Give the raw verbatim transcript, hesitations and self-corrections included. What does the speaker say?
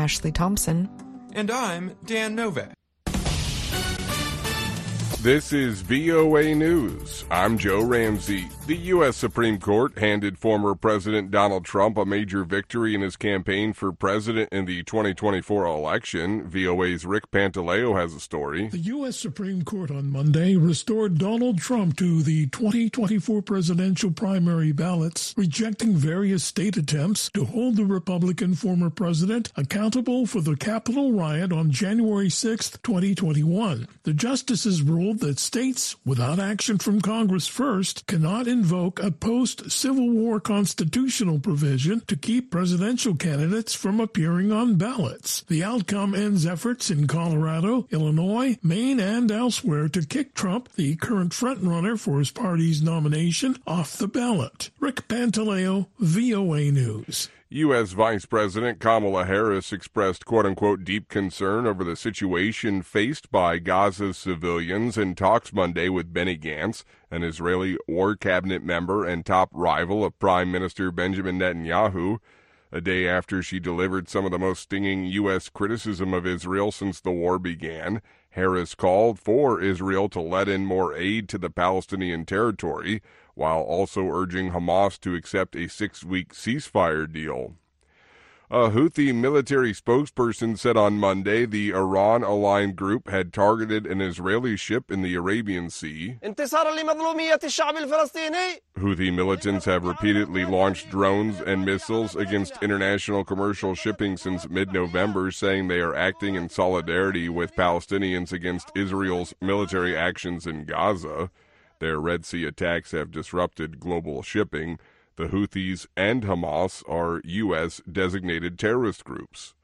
Ashley Thompson. And I'm Dan Novak. This is V O A News. I'm Joe Ramsey. The U S Supreme Court handed former President Donald Trump a major victory in his campaign for president in the twenty twenty-four election. V O A's Rick Pantaleo has a story. The U S Supreme Court on Monday restored Donald Trump to the twenty twenty-four presidential primary ballots, rejecting various state attempts to hold the Republican former president accountable for the Capitol riot on January sixth, twenty twenty-one. The justices ruled that states, without action from Congress first, cannot invoke a post-Civil War constitutional provision to keep presidential candidates from appearing on ballots. The outcome ends efforts in Colorado, Illinois, Maine, and elsewhere to kick Trump, the current frontrunner for his party's nomination, off the ballot. Rick Pantaleo, V O A News. U S. Vice President Kamala Harris expressed quote-unquote deep concern over the situation faced by Gaza's civilians in talks Monday with Benny Gantz, an Israeli War Cabinet member and top rival of Prime Minister Benjamin Netanyahu, a day after she delivered some of the most stinging U S criticism of Israel since the war began. Harris called for Israel to let in more aid to the Palestinian territory, while also urging Hamas to accept a six-week ceasefire deal. A Houthi military spokesperson said on Monday the Iran-aligned group had targeted an Israeli ship in the Arabian Sea. Houthi militants have repeatedly launched drones and missiles against international commercial shipping since mid-November, saying they are acting in solidarity with Palestinians against Israel's military actions in Gaza. Their Red Sea attacks have disrupted global shipping. The Houthis and Hamas are U S designated terrorist groups.